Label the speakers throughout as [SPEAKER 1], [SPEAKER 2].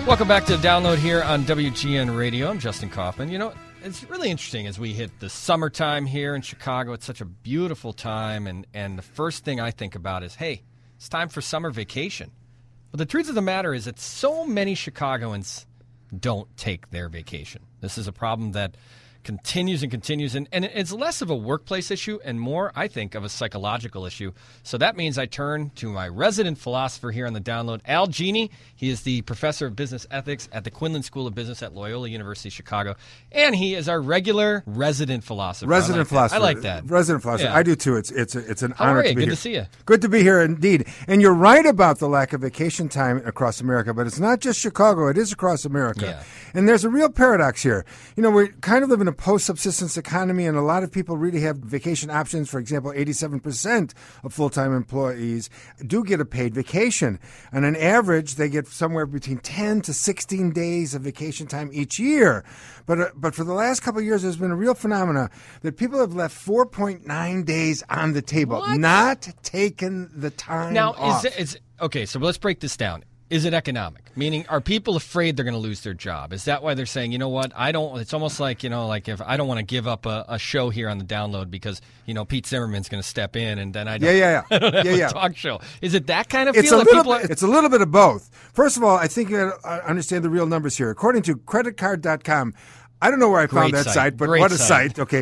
[SPEAKER 1] Welcome back to Download here on WGN Radio. I'm Justin Kaufman. You know, it's really interesting as we hit the summertime here in Chicago. It's such a beautiful time, and the first thing I think about is, hey, it's time for summer vacation. But the truth of the matter is that so many Chicagoans don't take their vacation. This is a problem that continues and continues, and it's less of a workplace issue and more, I think, of a psychological issue. So that means I turn to my resident philosopher here on the Download, Al Genie. He is the professor of business ethics at the Quinlan School of Business at Loyola University Chicago, and he is our regular resident philosopher.
[SPEAKER 2] Philosopher.
[SPEAKER 1] I like that.
[SPEAKER 2] Resident philosopher.
[SPEAKER 1] Yeah.
[SPEAKER 2] I do too. It's an
[SPEAKER 1] How
[SPEAKER 2] honor
[SPEAKER 1] are you?
[SPEAKER 2] to be
[SPEAKER 1] Good
[SPEAKER 2] here.
[SPEAKER 1] to see you.
[SPEAKER 2] Good to be here indeed. And you're right about the lack of vacation time across America, but it's not just Chicago. It is across America.
[SPEAKER 1] Yeah.
[SPEAKER 2] And there's a real paradox here. You know, we kind of live in a post-subsistence economy, and a lot of people really have vacation options. For example, 87% of full-time employees do get a paid vacation. And on average, they get somewhere between 10 to 16 days of vacation time each year. But for the last couple of years, there's been a real phenomena that people have left 4.9 days on the table,
[SPEAKER 1] What?
[SPEAKER 2] not taken the time
[SPEAKER 1] Now,
[SPEAKER 2] off.
[SPEAKER 1] okay, so let's break this down. Is it economic? Meaning, are people afraid they're going to lose their job? Is that why they're saying, you know what, it's almost like, you know, like if I don't want to give up a show here on the Download because, you know, Pete Zimmerman's going to step in and then I don't, I don't have a talk show. Is it that kind of feel?
[SPEAKER 2] It's a little bit of both. First of all, I think you got to understand the real numbers here. According to creditcard.com, I don't know where I found that site, but what a site. Okay,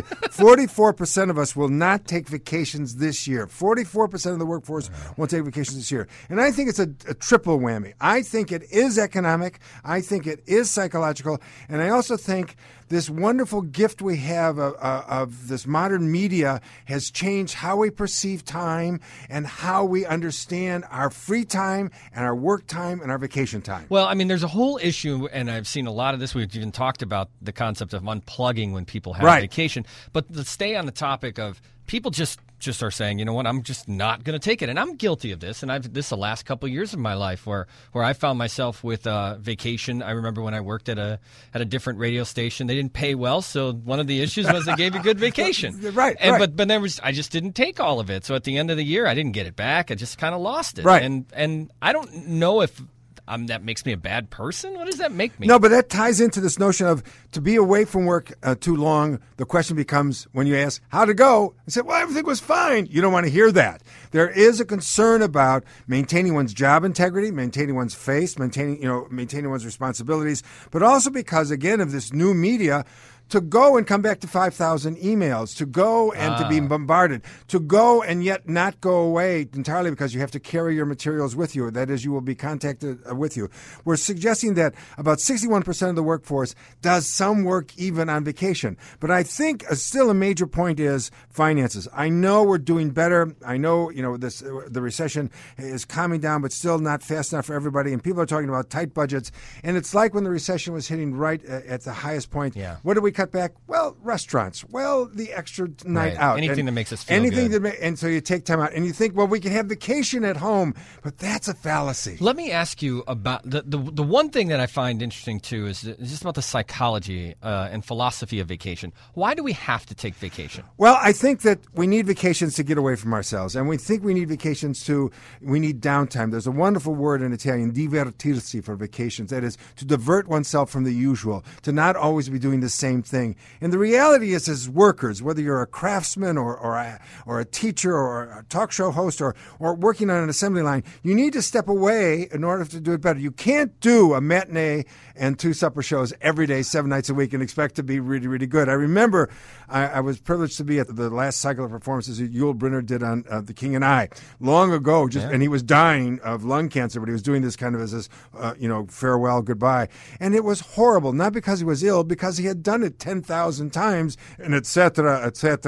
[SPEAKER 2] 44% of us will not take vacations this year. 44% of the workforce won't take vacations this year. And I think it's a triple whammy. I think it is economic. I think it is psychological. And I also think this wonderful gift we have of this modern media has changed how we perceive time and how we understand our free time and our work time and our vacation time.
[SPEAKER 1] Well, I mean, there's a whole issue, and I've seen a lot of this. We've even talked about the concept of unplugging when people have vacation. But to stay on the topic of people just are saying, you know what, I'm just not going to take it. And I'm guilty of this. And this the last couple of years of my life where I found myself with vacation. I remember when I worked at a different radio station, they didn't pay well. So one of the issues was they gave you good vacation.
[SPEAKER 2] Right.
[SPEAKER 1] But I just didn't take all of it. So at the end of the year, I didn't get it back. I just kind of lost it.
[SPEAKER 2] Right.
[SPEAKER 1] And I don't know if that makes me a bad person. What does that make me?
[SPEAKER 2] No, but that ties into this notion of to be away from work too long. The question becomes when you ask, how'd it go? I said, well, everything was fine. You don't want to hear that. There is a concern about maintaining one's job integrity, maintaining one's face, maintaining one's responsibilities, but also because, again, of this new media, to go and come back to 5,000 emails, to go and to be bombarded, to go and yet not go away entirely because you have to carry your materials with you. That is, you will be contacted with you. We're suggesting that about 61% of the workforce does some work even on vacation. But I think still a major point is finances. I know we're doing better. I know, the recession is calming down, but still not fast enough for everybody. And people are talking about tight budgets. And it's like when the recession was hitting right at the highest point.
[SPEAKER 1] Yeah.
[SPEAKER 2] What did we cut back? Well, restaurants. Well, the extra night out.
[SPEAKER 1] Anything that makes us feel good.
[SPEAKER 2] And so you take time out. And you think, well, we can have vacation at home. But that's a fallacy.
[SPEAKER 1] Let me ask you about the one thing that I find interesting, too, is just about the psychology and philosophy of vacation. Why do we have to take vacation?
[SPEAKER 2] Well, I think that we need vacations to get away from ourselves. And we think we need vacations we need downtime. There's a wonderful word in Italian, divertirsi, for vacations. That is, to divert oneself from the usual, to not always be doing the same thing. And the reality is, as workers, whether you're a craftsman or a teacher or a talk show host or working on an assembly line, you need to step away in order to do it better. You can't do a matinee and 2 supper shows every day, 7 nights a week, and expect to be really, really good. I remember I was privileged to be at the last cycle of performances that Yul Brynner did on The King and I long ago, and he was dying of lung cancer, but he was doing this kind of as this, farewell, goodbye. And it was horrible, not because he was ill, because he had done it 10,000 times, and et cetera,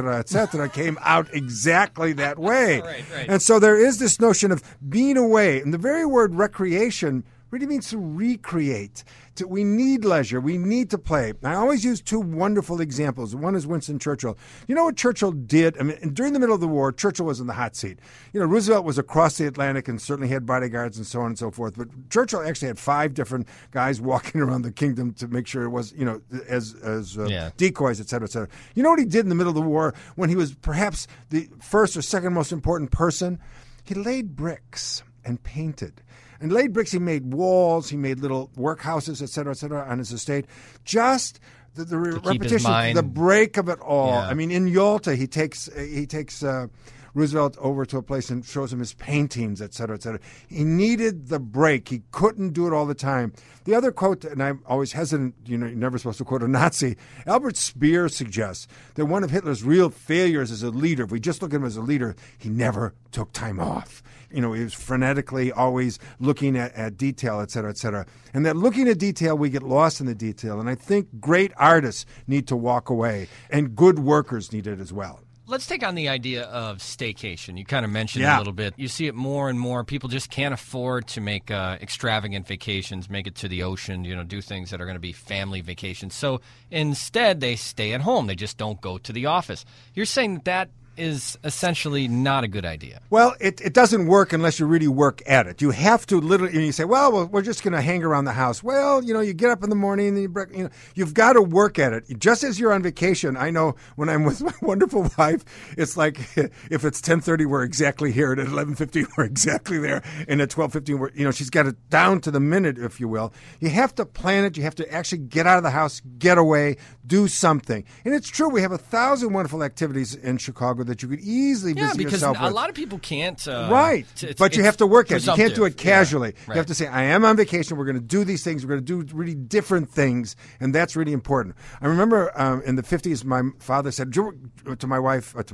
[SPEAKER 2] came out exactly that way.
[SPEAKER 1] Right.
[SPEAKER 2] And so there is this notion of being away. And the very word recreation really means to recreate. We need leisure. We need to play. I always use 2 wonderful examples. One is Winston Churchill. You know what Churchill did? I mean, during the middle of the war, Churchill was in the hot seat. Roosevelt was across the Atlantic and certainly had bodyguards and so on and so forth. But Churchill actually had 5 different guys walking around the kingdom to make sure it was, as decoys, et cetera, et cetera. You know what he did in the middle of the war when he was perhaps the first or second most important person? He laid bricks. and painted. And laid bricks, he made walls, he made little workhouses, et cetera, on his estate. Just the repetition, the break of it all.
[SPEAKER 1] Yeah.
[SPEAKER 2] I mean, in Yalta, he takes Roosevelt over to a place and shows him his paintings, et cetera, et cetera. He needed the break. He couldn't do it all the time. The other quote, and I'm always hesitant, you're never supposed to quote a Nazi, Albert Speer suggests that one of Hitler's real failures as a leader, if we just look at him as a leader, he never took time off. He was frenetically always looking at detail, et cetera, et cetera. And that looking at detail, we get lost in the detail. And I think great artists need to walk away, and good workers need it as well.
[SPEAKER 1] Let's take on the idea of staycation. You kind of mentioned it a little bit. You see it more and more. People just can't afford to make extravagant vacations, make it to the ocean, do things that are going to be family vacations. So instead, they stay at home. They just don't go to the office. You're saying that is essentially not a good idea.
[SPEAKER 2] Well, it doesn't work unless you really work at it. You have to literally, you say, well, we're just going to hang around the house. Well, you get up in the morning and you've got to work at it. Just as you're on vacation, I know when I'm with my wonderful wife, it's like if it's 10:30, we're exactly here, and at 11:15, we're exactly there, and at 12:15, she's got it down to the minute, if you will. You have to plan it. You have to actually get out of the house, get away, do something. And it's true, we have 1,000 wonderful activities in Chicago that you could easily busy yourself with.
[SPEAKER 1] Yeah, because a lot of people can't.
[SPEAKER 2] Right. But you have to work at it. You can't do it casually.
[SPEAKER 1] Yeah, right.
[SPEAKER 2] You have to say, I am on vacation. We're going to do these things. We're going to do really different things. And that's really important. I remember in the 50s, my father said to my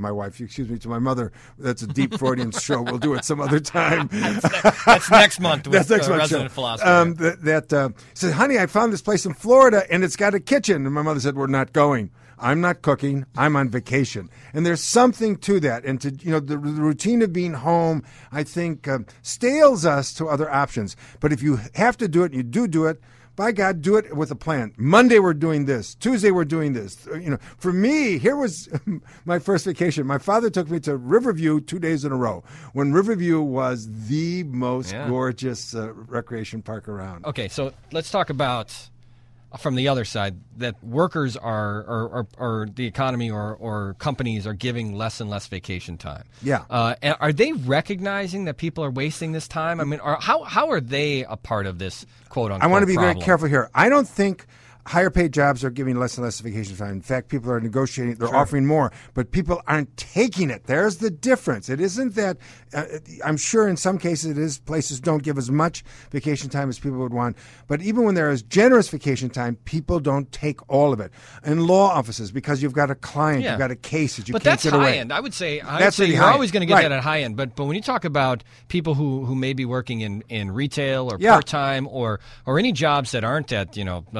[SPEAKER 2] mother, that's a deep Freudian show. We'll do it some other time.
[SPEAKER 1] That's next month with Resident Philosopher.
[SPEAKER 2] Said, honey, I found this place in Florida, and it's got a kitchen. And my mother said, we're not going. I'm not cooking. I'm on vacation. And there's something to that. And to the routine of being home, I think, stales us to other options. But if you have to do it, you do it. By God, do it with a plan. Monday we're doing this. Tuesday we're doing this. For me, here was my first vacation. My father took me to Riverview 2 days in a row, when Riverview was the most gorgeous recreation park around.
[SPEAKER 1] Okay, so let's talk about, from the other side, that workers or the economy or companies are giving less and less vacation time.
[SPEAKER 2] Yeah.
[SPEAKER 1] Are they recognizing that people are wasting this time? I mean, how are they a part of this quote-unquote
[SPEAKER 2] I want to be
[SPEAKER 1] problem?
[SPEAKER 2] very careful here. I don't think higher paid jobs are giving less and less vacation time. In fact, people are negotiating. They're offering more, but people aren't taking it. There's the difference. It isn't that I'm sure in some cases it is places don't give as much vacation time as people would want. But even when there is generous vacation time, people don't take all of it. In law offices, because you've got a client, you've got a case that you can't get away.
[SPEAKER 1] But that's high end. I would say
[SPEAKER 2] really
[SPEAKER 1] you're always going to get
[SPEAKER 2] right.
[SPEAKER 1] that at high end. But when you talk about people who may be working in retail or part-time or any jobs that aren't at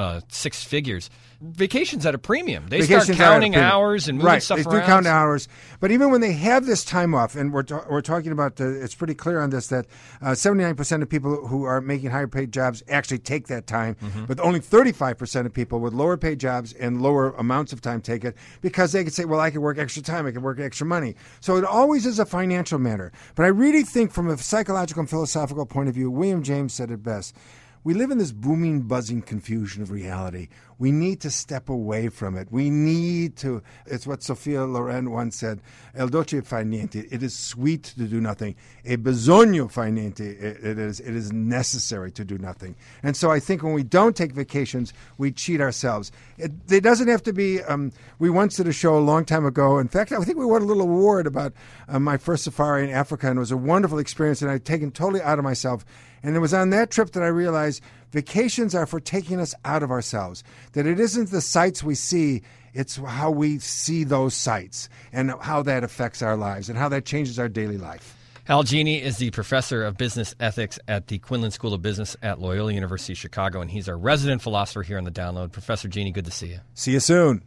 [SPEAKER 1] 6 figures, vacation's at a premium. They start counting hours and moving stuff around.
[SPEAKER 2] They do count hours. But even when they have this time off, and we're talking about, it's pretty clear on this that 79% of people who are making higher paid jobs actually take that time, but only 35% of people with lower paid jobs and lower amounts of time take it because they could say, well, I can work extra time, I can work extra money. So it always is a financial matter. But I really think from a psychological and philosophical point of view, William James said it best. We live in this booming, buzzing confusion of reality. We need to step away from it. We need to, it's what Sophia Loren once said, El dolce far niente. It is sweet to do nothing. E bisogno far niente. It is necessary to do nothing. And so I think when we don't take vacations, we cheat ourselves. It doesn't have to be, we once did a show a long time ago. In fact, I think we won a little award about my first safari in Africa, and it was a wonderful experience, and I'd taken totally out of myself. And it was on that trip that I realized vacations are for taking us out of ourselves, that it isn't the sights we see, it's how we see those sights and how that affects our lives and how that changes our daily life.
[SPEAKER 1] Hal Genie is the professor of business ethics at the Quinlan School of Business at Loyola University Chicago, and he's our resident philosopher here on The Download. Professor Genie, good to see you.
[SPEAKER 2] See you soon.